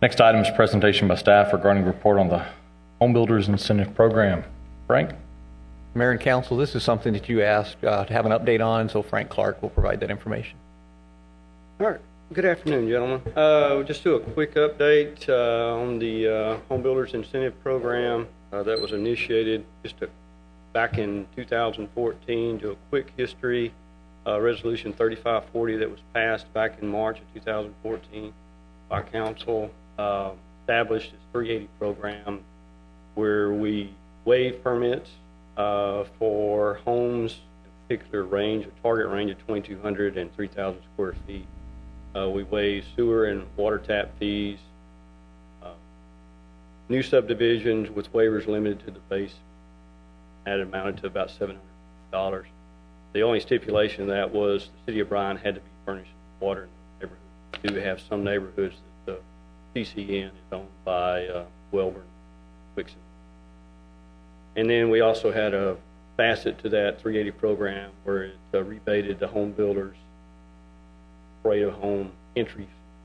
Next item is presentation by staff regarding report on the Home Builders Incentive Program. Frank? Mayor and Council, this is something that you asked to have an update on, so Frank Clark will provide that information. All right. Good afternoon, gentlemen. We'll just do a quick update on the Home Builders Incentive Program that was initiated back in 2014. Do a quick history. Resolution 3540 that was passed back in March of 2014 by Council established this 380 program where we waive permits for homes in a particular range, a target range of 2,200 and 3,000 square feet. We waive sewer and water tap fees. New subdivisions with waivers limited to the base had amounted to about $700. The only stipulation of that was the city of Bryan had to be furnished with water in the neighborhood. We do have some neighborhoods that the CCN is owned by Welborn, Wixon. And then we also had a facet to that 380 program where it rebated the home builders' rate of home entry.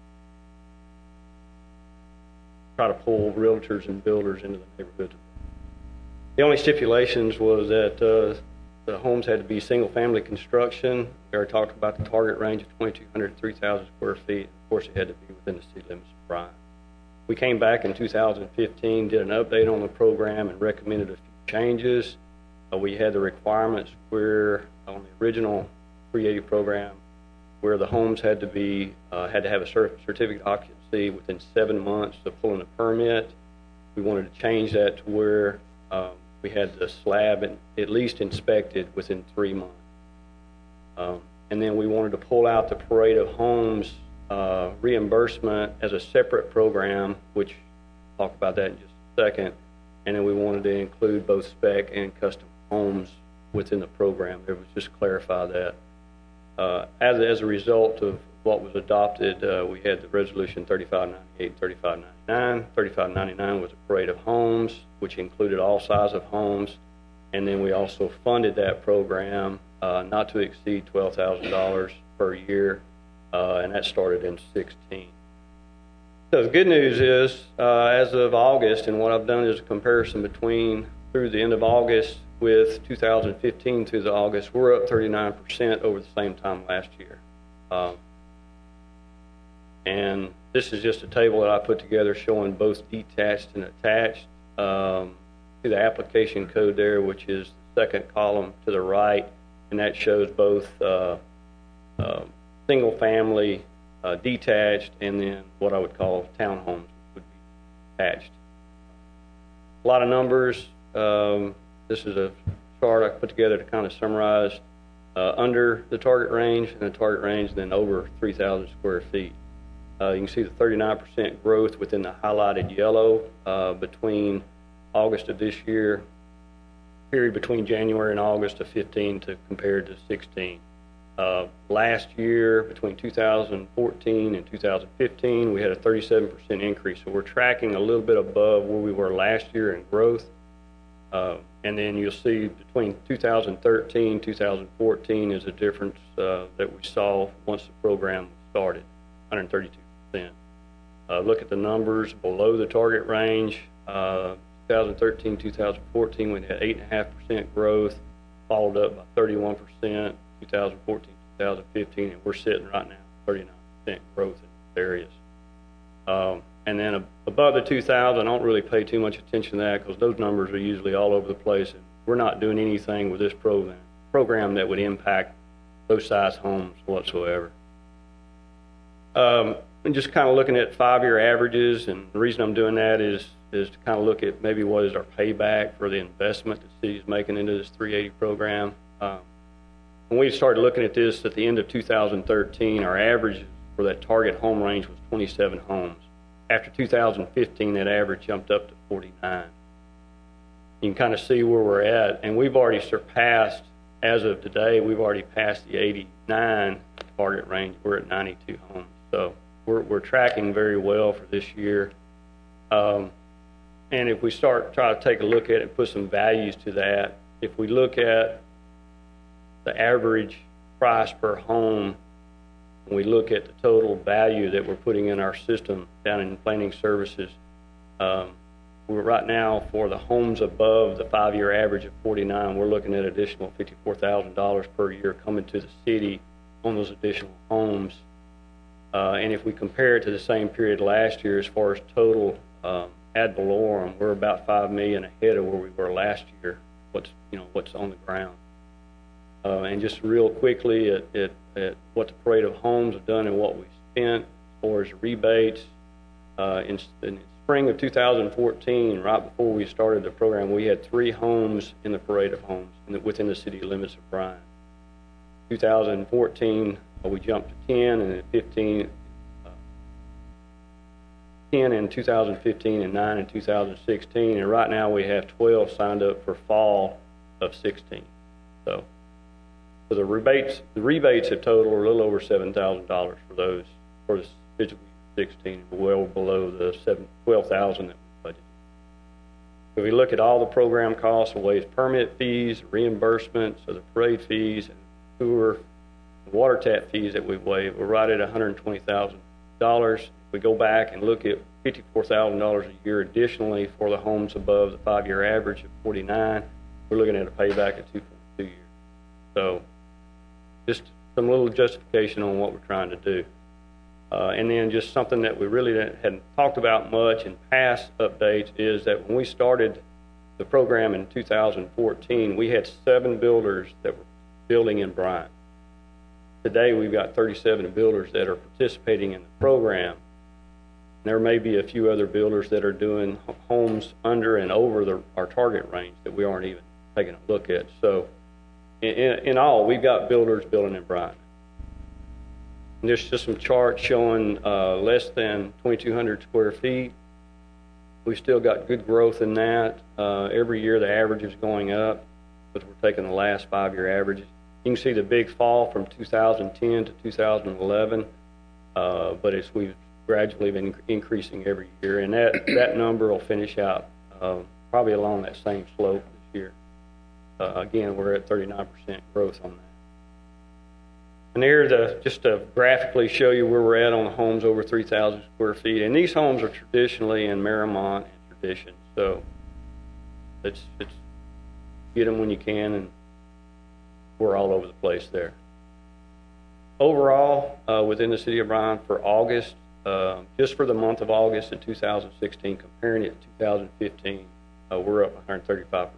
Try to pull realtors and builders into the neighborhood. The only stipulations was that the homes had to be single-family construction. We already talked about the target range of 2,200 to 3,000 square feet. Of course, it had to be within the city limits of Bryan. We came back in 2015, did an update on the program, and recommended a few changes. We had the requirements where on the original 380 program, where the homes had to have a certificate of occupancy within 7 months of pulling a permit. We wanted to change that to where we had the slab at least inspected within 3 months. And then we wanted to pull out the parade of homes reimbursement as a separate program, which I'll talk about that in just a second. And then we wanted to include both spec and custom homes within the program. It was just clarify that. As a result of what was adopted, we had the resolution 3598 and 3599. 3599 was a parade of homes, which included all size of homes. And then we also funded that program not to exceed $12,000 per year, and that started in 2016. So the good news is, as of August, and what I've done is a comparison between through the end of August with 2015 through the August, we're up 39% over the same time last year. And this is just a table that I put together showing both detached and attached to the application code there, which is the second column to the right, and that shows both single family, detached, and then what I would call townhomes would be attached. A lot of numbers. This is a chart I put together to kind of summarize under the target range and the target range, then over 3,000 square feet. You can see the 39% growth within the highlighted yellow between August of this year, period between January and August of 15 compared to 16. Last year, between 2014 and 2015, we had a 37% increase. So we're tracking a little bit above where we were last year in growth. And then you'll see between 2013 2014 is a difference that we saw once the program started, 132%. Look at the numbers below the target range. 2013 2014 we had 8.5% growth, followed up by 31%, 2014 2015, and we're sitting right now 39% growth in these areas. And then above the 2,000, I don't really pay too much attention to that because those numbers are usually all over the place, and we're not doing anything with this program that would impact those size homes whatsoever. And just kind of looking at 5-year averages, and the reason I'm doing that is to kind of look at maybe what is our payback for the investment the city is making into this 380 program. When we started looking at this at the end of 2013, our average for that target home range was 27 homes. After 2015, that average jumped up to 49. You can kind of see where we're at, and we've already surpassed, as of today, we've already passed the 89 target range. We're at 92 homes. So we're tracking very well for this year. And if we try to take a look at it and put some values to that, if we look at the average price per home when we look at the total value that we're putting in our system down in planning services, we're right now for the homes above the 5-year average of 49, we're looking at additional $54,000 per year coming to the city on those additional homes. And if we compare it to the same period last year, as far as total ad valorem, we're about $5 million ahead of where we were last year. What's on the ground. And just real quickly at what the Parade of Homes have done and what we spent as far as rebates. In spring of 2014, right before we started the program, we had 3 homes in the Parade of Homes within the city limits of Bryan. 2014, we jumped to 10, and then 10 in 2015 and 9 in 2016, and right now we have 12 signed up for fall of 16. So the rebates have totaled a little over $7,000 for those for the fiscal year 16, well below the $12,000 that we budgeted. If we look at all the program costs, the waived permit fees, reimbursements, so the parade fees, and tour, the water tap fees that we've waived, we're right at $120,000. If we go back and look at $54,000 a year additionally for the homes above the 5-year average of 49, we're looking at a payback of 2.2 years. So just some little justification on what we're trying to do. And then just something that we really hadn't talked about much in past updates is that when we started the program in 2014, we had 7 builders that were building in Bryan. Today we've got 37 builders that are participating in the program. There may be a few other builders that are doing homes under and over our target range that we aren't even taking a look at. So in all, we've got builders building in Bryan. And there's just some charts showing less than 2,200 square feet. We've still got good growth in that. Every year the average is going up, but we're taking the last 5-year averages. You can see the big fall from 2010 to 2011, but we've gradually been increasing every year, and that number will finish out probably along that same slope this year. Again, we're at 39% growth on that. And there, just to graphically show you where we're at on the homes over 3,000 square feet. And these homes are traditionally in Marymount and Tradition, so it's get them when you can, and we're all over the place there. Overall, within the city of Bryan for August, just for the month of August in 2016, comparing it to 2015, we're up 135%.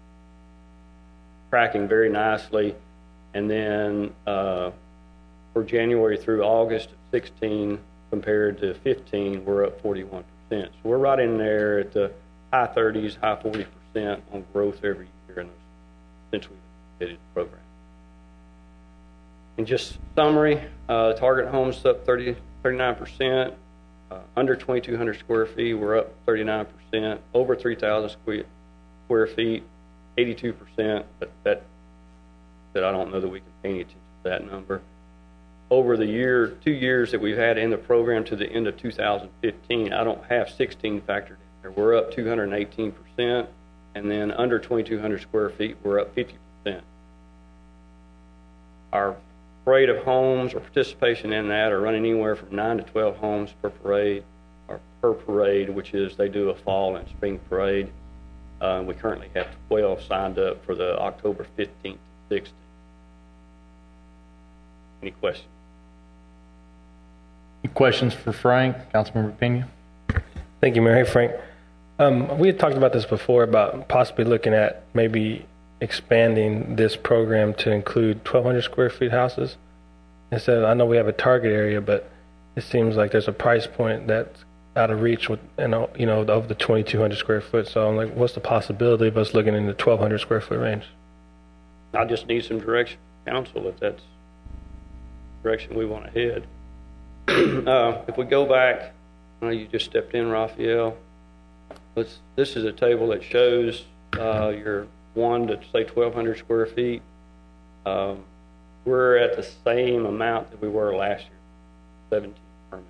Tracking very nicely. And then for January through August of 16, compared to 15, we're up 41%. So we're right in there at the high 30s, high 40% on growth every year since we've initiated the program. And just summary, target homes up 39%, under 2,200 square feet, we're up 39%, over 3,000 square feet, 82%, but that I don't know that we can pay any attention to that number. Over the 2 years that we've had in the program to the end of 2015, I don't have 16 factored in there. We're up 218%, and then under 2,200 square feet, we're up 50%. Our parade of homes or participation in that are running anywhere from 9 to 12 homes per parade, which is they do a fall and spring parade. We currently have 12 signed up for the October 15th to 16th. Any questions? Any questions for Frank? Councilmember Pena? Thank you, Mayor. Hey, Frank. We had talked about this before about possibly looking at maybe expanding this program to include 1,200 square feet houses. Instead, I know we have a target area, but it seems like there's a price point that's out of reach with, of the 2,200 square foot. So I'm like, what's the possibility of us looking in the 1,200 square foot range? I just need some direction from council if that's the direction we want to head. If we go back, you just stepped in, Raphael. This is a table that shows your 1 to say 1,200 square feet. We're at the same amount that we were last year, 17 permits.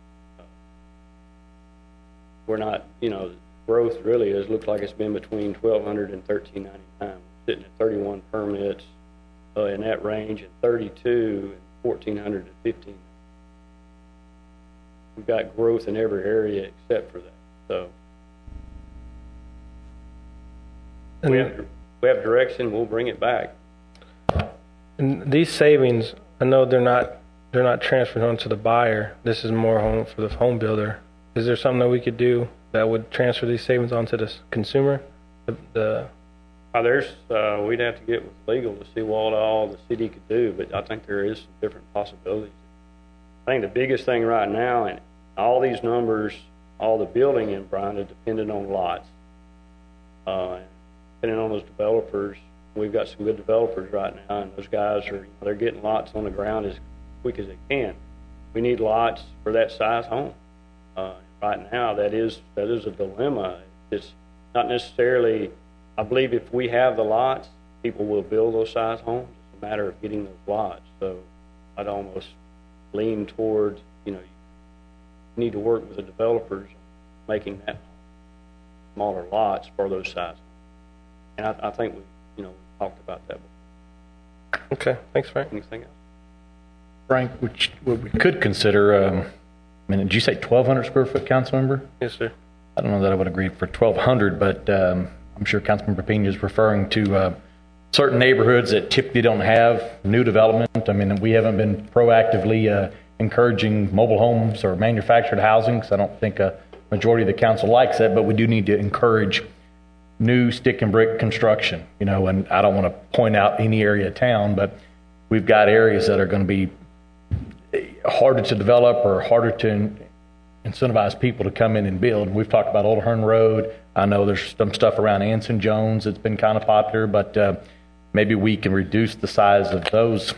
We're not, growth really has looked like it's been between 1,200 and 1,399. We're sitting at 31 permits in that range, and 32 and 1,400 to we've got growth in every area except for that. So we have direction, we'll bring it back. And these savings, I know they're not transferred onto the buyer. This is more home for the home builder. Is there something that we could do that would transfer these savings onto the consumer? We'd have to get with legal to see what all the city could do, but I think there is some different possibilities. I think the biggest thing right now, and all these numbers, all the building in Bryan is dependent on lots. Depending on those developers, we've got some good developers right now, and those guys they're getting lots on the ground as quick as they can. We need lots for that size home. Right now, that is a dilemma. It's not necessarily. I believe if we have the lots, people will build those size homes. It's a matter of getting those lots. So I'd almost lean towards, you need to work with the developers making that smaller lots for those sizes. And I think we talked about that before. Okay, thanks, Frank. Anything else? Frank, what we could consider, did you say 1,200 square foot, council member? Yes, sir. I don't know that I would agree for 1,200, but I'm sure Councilmember Pena is referring to certain neighborhoods that typically don't have new development. We haven't been proactively encouraging mobile homes or manufactured housing, because I don't think a majority of the council likes that, but we do need to encourage new stick and brick construction, and I don't want to point out any area of town, but we've got areas that are going to be harder to develop or harder to incentivize people to come in and build. We've talked about Old Hearn Road. I know there's some stuff around Anson Jones that's been kind of popular, but maybe we can reduce the size of those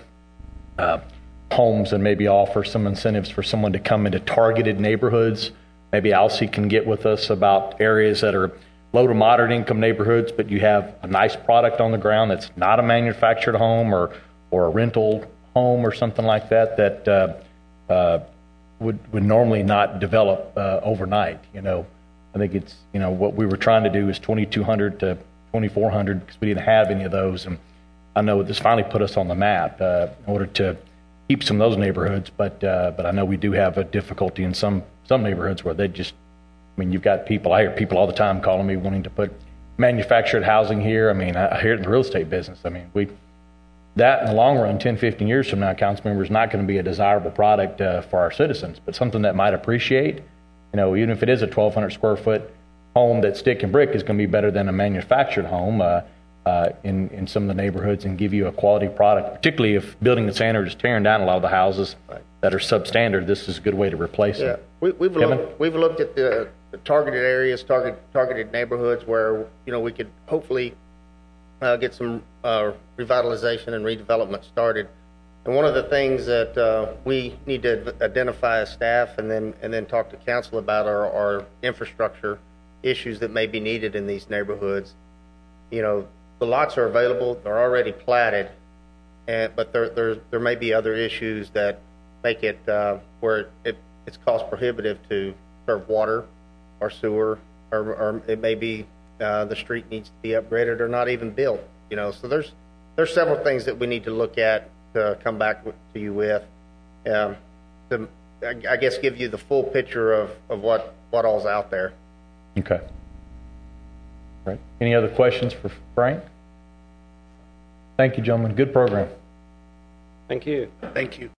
homes and maybe offer some incentives for someone to come into targeted neighborhoods. Maybe Alcee can get with us about areas that are low to moderate income neighborhoods, but you have a nice product on the ground that's not a manufactured home or a rental home or something like that would normally not develop overnight. I think it's, what we were trying to do is 2,200 to 2,400 because we didn't have any of those. And I know this finally put us on the map in order to keep some of those neighborhoods. But I know we do have a difficulty in some neighborhoods where they just, you've got people, I hear people all the time calling me wanting to put manufactured housing here. I hear it in the real estate business. That in the long run, 10, 15 years from now, council member, is not going to be a desirable product for our citizens, but something that might appreciate. Even if it is a 1,200 square foot home that's stick and brick, is going to be better than a manufactured home in some of the neighborhoods and give you a quality product, particularly if building and standard is tearing down a lot of the houses that are substandard. This is a good way to replace them. We've looked at the targeted areas, targeted neighborhoods where, we could hopefully get some revitalization and redevelopment started. And one of the things that we need to identify as staff and then talk to council about are infrastructure issues that may be needed in these neighborhoods. The lots are available; they're already platted, but there may be other issues that make it where it's cost prohibitive to serve water or sewer, or it may be the street needs to be upgraded or not even built. So there's several things that we need to look at to come back to you with, to I guess give you the full picture of what all's out there. Okay. Right. Any other questions for Frank? Thank you, gentlemen. Good program. Thank you. Thank you.